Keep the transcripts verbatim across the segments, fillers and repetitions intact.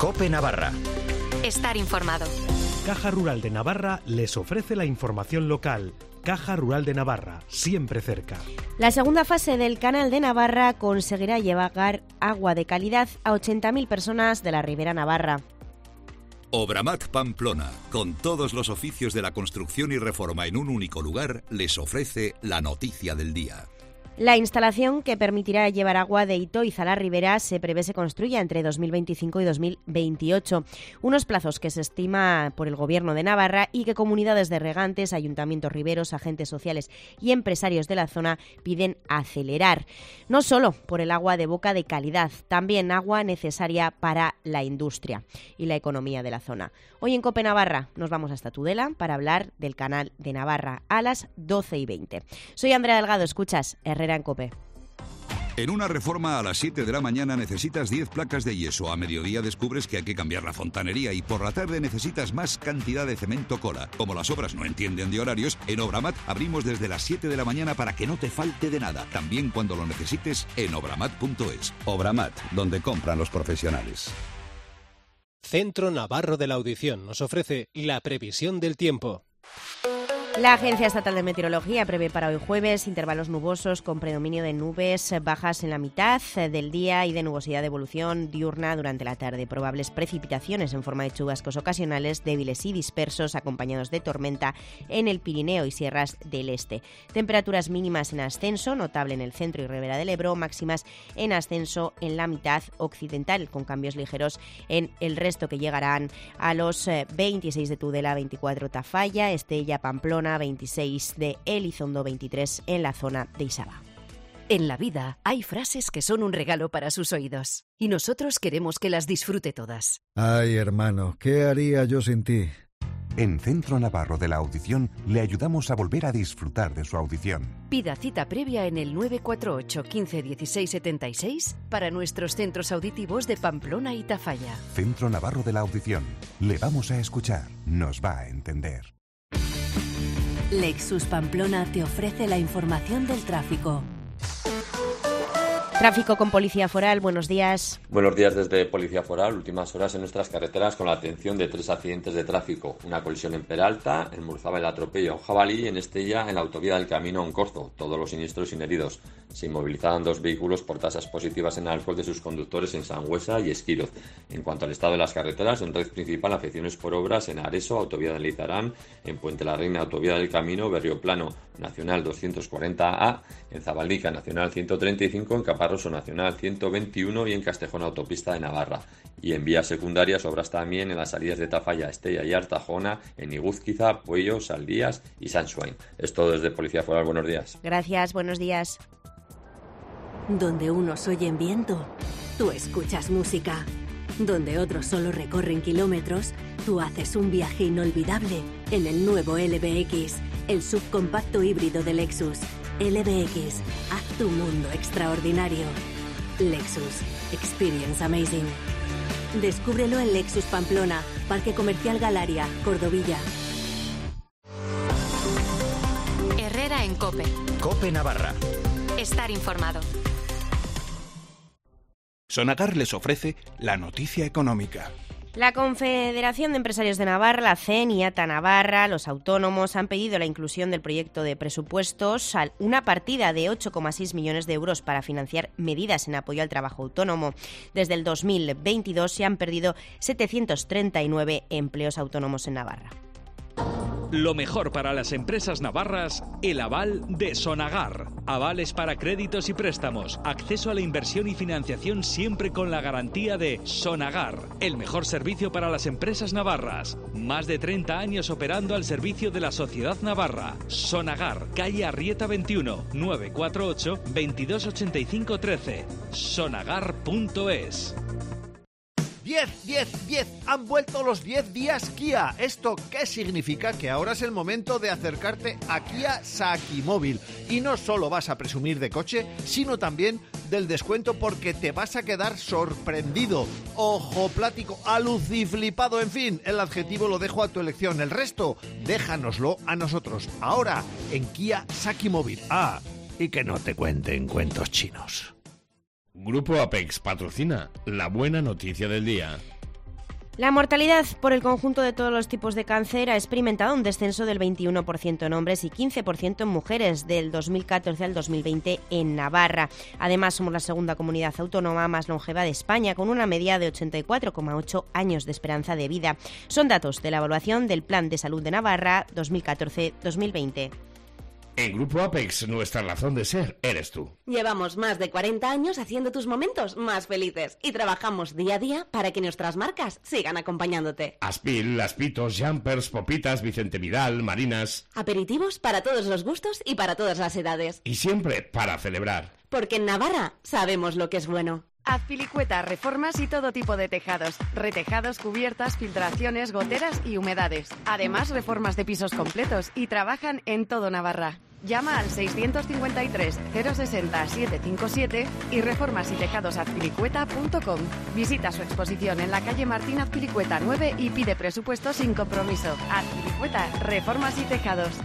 COPE Navarra. Estar informado. Caja Rural de Navarra les ofrece la información local. Caja Rural de Navarra, siempre cerca. La segunda fase del Canal de Navarra conseguirá llevar agua de calidad a ochenta mil personas de la Ribera Navarra. Obramat Pamplona, con todos los oficios de la construcción y reforma en un único lugar, les ofrece la noticia del día. La instalación que permitirá llevar agua de Itoiz a la Ribera se prevé se construya entre dos mil veinticinco y dos mil veintiocho, unos plazos que se estima por el Gobierno de Navarra y que comunidades de regantes, ayuntamientos riberos, agentes sociales y empresarios de la zona piden acelerar. No solo por el agua de boca de calidad, también agua necesaria para la industria y la economía de la zona. Hoy en COPE Navarra nos vamos hasta Tudela para hablar del Canal de Navarra a las doce y veinte. Soy Andrea Delgado, escuchas Herrera en COPE. En una reforma a las siete de la mañana necesitas diez placas de yeso, a mediodía descubres que hay que cambiar la fontanería y por la tarde necesitas más cantidad de cemento cola. Como las obras no entienden de horarios, en Obramat abrimos desde las siete de la mañana para que no te falte de nada, también cuando lo necesites en obramat punto es. Obramat, donde compran los profesionales. Centro Navarro de la Audición nos ofrece la previsión del tiempo. La Agencia Estatal de Meteorología prevé para hoy jueves intervalos nubosos con predominio de nubes bajas en la mitad del día y de nubosidad de evolución diurna durante la tarde. Probables precipitaciones en forma de chubascos ocasionales débiles y dispersos acompañados de tormenta en el Pirineo y sierras del este. Temperaturas mínimas en ascenso, notable en el centro y Ribera del Ebro, máximas en ascenso en la mitad occidental, con cambios ligeros en el resto que llegarán a los veintiséis de Tudela, veinticuatro Tafalla, Estella, Pamplona, veintiséis de Elizondo, veintitrés en la zona de Isaba. En la vida hay frases que son un regalo para sus oídos y nosotros queremos que las disfrute todas. Ay, hermano, ¿qué haría yo sin ti? En Centro Navarro de la Audición le ayudamos a volver a disfrutar de su audición. Pida cita previa en el nueve cuatro ocho, quince, dieciséis, setenta y seis para nuestros centros auditivos de Pamplona y Tafalla. Centro Navarro de la Audición. Le vamos a escuchar, nos va a entender. Lexus Pamplona te ofrece la información del tráfico. Tráfico con Policía Foral, buenos días. Buenos días desde Policía Foral. Últimas horas en nuestras carreteras con la atención de tres accidentes de tráfico. Una colisión en Peralta, en Murzaba el atropello a un jabalí y en Estella en la autovía del Camino a un Corzo. Todos los siniestros sin heridos. Se inmovilizaban dos vehículos por tasas positivas en alcohol de sus conductores en Sangüesa y Esquiroz. En cuanto al estado de las carreteras, en red principal afecciones por obras en Areso, autovía de Leizarán, en Puente la Reina, autovía del Camino, Berrioplano, Nacional doscientos cuarenta A, en Zabaldica, Nacional ciento treinta y cinco, en Caparroso, Nacional ciento veintiuno y en Castejón, autopista de Navarra. Y en vías secundarias, obras también en las salidas de Tafalla, Estella y Artajona, en Igúzquiza, Puello, Saldías y San Xuain. Es todo desde Policía Foral. Buenos días. Gracias, buenos días. Donde unos oyen viento, tú escuchas música. Donde otros solo recorren kilómetros, tú haces un viaje inolvidable en el nuevo L B X, el subcompacto híbrido de Lexus. L B X, haz tu mundo extraordinario. Lexus, experience amazing. Descúbrelo en Lexus Pamplona, Parque Comercial Galaria, Cordovilla. Herrera en COPE. COPE Navarra. Estar informado. Sonagar les ofrece la noticia económica. La Confederación de Empresarios de Navarra, la C E N y ATA Navarra, los autónomos, han pedido la inclusión del proyecto de presupuestos a una partida de ocho coma seis millones de euros para financiar medidas en apoyo al trabajo autónomo. Desde el dos mil veintidós se han perdido setecientos treinta y nueve empleos autónomos en Navarra. Lo mejor para las empresas navarras, el aval de Sonagar. Avales para créditos y préstamos, acceso a la inversión y financiación siempre con la garantía de Sonagar. El mejor servicio para las empresas navarras. Más de treinta años operando al servicio de la sociedad navarra. Sonagar, calle Arrieta veintiuno, nueve cuatro ocho, veintidós ochenta y cinco trece. sonagar punto es. diez, diez, diez. Han vuelto los diez días Kia. ¿Esto qué significa? Que ahora es el momento de acercarte a Kia Sakimóvil. Y no solo vas a presumir de coche, sino también del descuento, porque te vas a quedar sorprendido, ojoplático, aluciflipado, en fin, el adjetivo lo dejo a tu elección. El resto, déjanoslo a nosotros. Ahora, en Kia Sakimóvil. Ah, y que no te cuenten cuentos chinos. Grupo Apex patrocina la buena noticia del día. La mortalidad por el conjunto de todos los tipos de cáncer ha experimentado un descenso del veintiuno por ciento en hombres y quince por ciento en mujeres del dos mil catorce al dos mil veinte en Navarra. Además, somos la segunda comunidad autónoma más longeva de España, con una media de ochenta y cuatro coma ocho años de esperanza de vida. Son datos de la evaluación del Plan de Salud de Navarra dos mil catorce dos mil veinte. En Grupo Apex, nuestra razón de ser eres tú. Llevamos más de cuarenta años haciendo tus momentos más felices y trabajamos día a día para que nuestras marcas sigan acompañándote. Aspil, Aspitos, Jumpers, Popitas, Vicente Vidal, Marinas... Aperitivos para todos los gustos y para todas las edades. Y siempre para celebrar. Porque en Navarra sabemos lo que es bueno. Azpilicueta, reformas y todo tipo de tejados. Retejados, cubiertas, filtraciones, goteras y humedades. Además, reformas de pisos completos y trabajan en todo Navarra. Llama al seiscientos cincuenta y tres, cero sesenta, setecientos cincuenta y siete y reformas y tejados azpilicueta punto com. Visita su exposición en la calle Martín Azpilicueta nueve y pide presupuesto sin compromiso. Azpilicueta, reformas y tejados.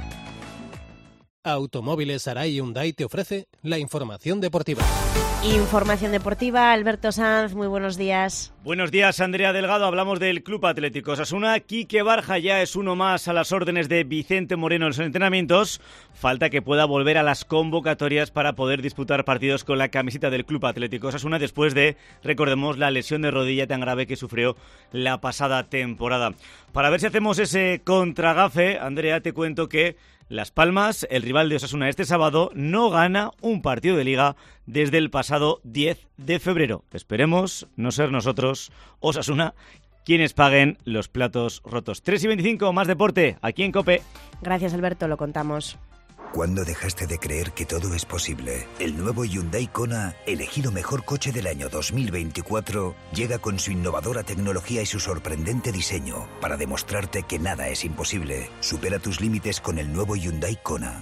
Automóviles Arai Hyundai te ofrece la información deportiva. Información deportiva, Alberto Sanz, muy buenos días. Buenos días, Andrea Delgado. Hablamos del Club Atlético Osasuna. Quique Barja ya es uno más a las órdenes de Vicente Moreno en los entrenamientos. Falta que pueda volver a las convocatorias para poder disputar partidos con la camiseta del Club Atlético Osasuna después de, recordemos, la lesión de rodilla tan grave que sufrió la pasada temporada. Para ver si hacemos ese contragafe, Andrea, te cuento que Las Palmas, el rival de Osasuna este sábado, no gana un partido de Liga desde el pasado diez de febrero. Esperemos no ser nosotros, Osasuna, quienes paguen los platos rotos. tres y veinticinco, más deporte, aquí en COPE. Gracias, Alberto, lo contamos. ¿Cuándo dejaste de creer que todo es posible? El nuevo Hyundai Kona, elegido mejor coche del año dos mil veinticuatro, llega con su innovadora tecnología y su sorprendente diseño para demostrarte que nada es imposible. Supera tus límites con el nuevo Hyundai Kona.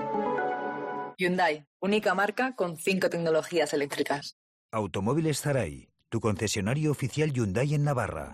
Hyundai, única marca con cinco tecnologías eléctricas. Automóviles Zaray, tu concesionario oficial Hyundai en Navarra.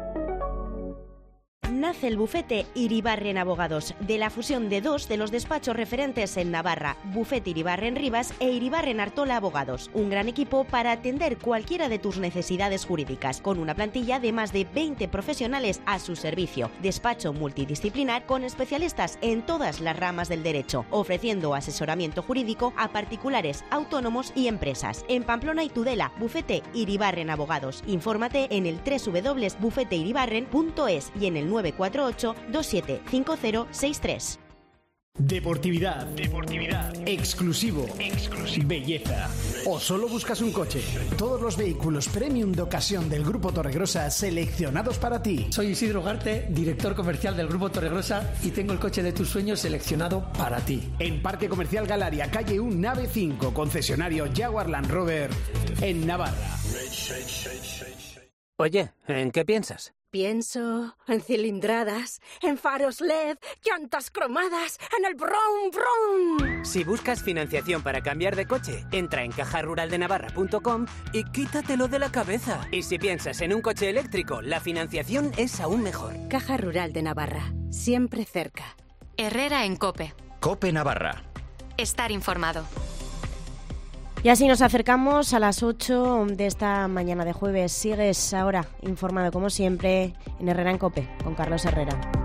Nace el bufete Iribarren Abogados, de la fusión de dos de los despachos referentes en Navarra, Bufete Iribarren Rivas e Iribarren Artola Abogados. Un gran equipo para atender cualquiera de tus necesidades jurídicas, con una plantilla de más de veinte profesionales a su servicio. Despacho multidisciplinar con especialistas en todas las ramas del derecho, ofreciendo asesoramiento jurídico a particulares, autónomos y empresas. En Pamplona y Tudela, Bufete Iribarren Abogados. Infórmate en el doble u doble u doble u punto bufete iribarren punto es y en el nueve cuatro ocho, dos siete cinco cero seis tres. Deportividad. Deportividad. Exclusivo. Exclusivo. Belleza. ¿O solo buscas un coche? Todos los vehículos premium de ocasión del Grupo Torregrosa seleccionados para ti. Soy Isidro Garte, director comercial del Grupo Torregrosa y tengo el coche de tus sueños seleccionado para ti. En Parque Comercial Galaria, calle uno, nave cinco, concesionario Jaguar Land Rover en Navarra. Oye, ¿en qué piensas? Pienso en cilindradas, en faros L E D, llantas cromadas, en el brum brum. Si buscas financiación para cambiar de coche, entra en caja rural de navarra punto com y quítatelo de la cabeza. Y si piensas en un coche eléctrico, la financiación es aún mejor. Caja Rural de Navarra, siempre cerca. Herrera en COPE. COPE Navarra. Estar informado. Y así nos acercamos a las ocho de esta mañana de jueves. Sigues ahora informado como siempre en Herrera en COPE con Carlos Herrera.